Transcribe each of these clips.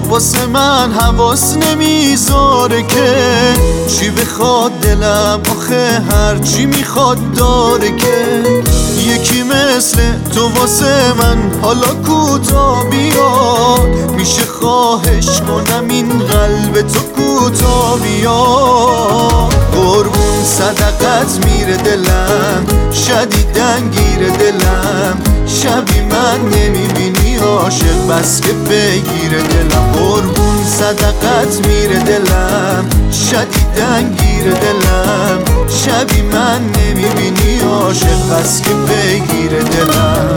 واسه من حواس نمیذاره که چی بخواد دلم، آخه هر چی میخواد داره که یکی مثل تو واسه من حالا کوتا بیاد. میشه خواهش کنم این قلب تو کوتا بیاد. قربون صدقت میره دلم، شدیدن گیره دلم. شبی من نمیبینی عاشق بس که بگیره دلم. قربون صدقت میره دلم، شدیدن گیره دلم. شبی من نمیبینی عاشق بس که بگیره دلم.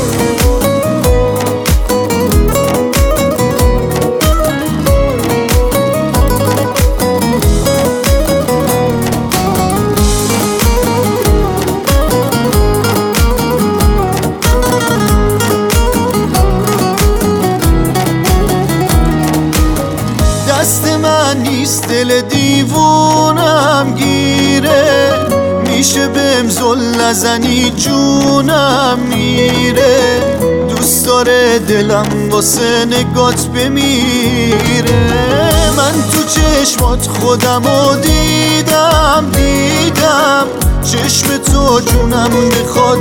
دست من نیست دل دیوونم گیره، میشه بهم زل نزنی جونم میره. دوست داره دلم واسه نگات بمیره. من تو چشمات خودمو دیدم چشم تو جونم میخواد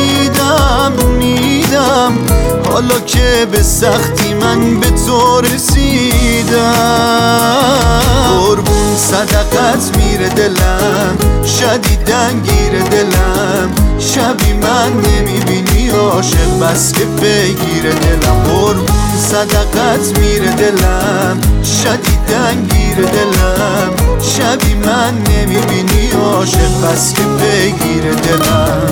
میدم. حالا که به سختی من به تو رسیدم. قربون صدقت میره دلم، شدیدن گیره دلم. شبی من نمیبینی عاشق بس که بگیره دلم. قربون صدقت میره دلم، شدیدن گیره دلم. شبی من نمیبینی عاشق بس که بگیره دلم.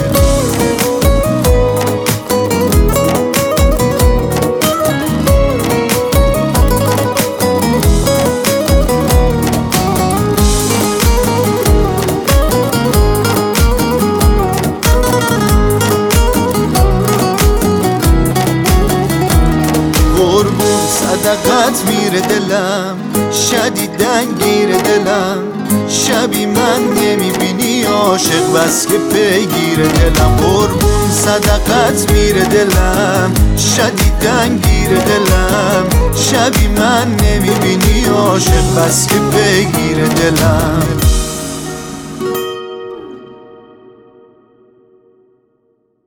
صدقت میره دلم، شدیدن گیره دلم. شبی من نمیبینی عاشق بس که پیگیره دلم. قربون صدقت میره دلم، شدیدن گیره دلم. شبی من نمیبینی عاشق بس که پیگیره دلم.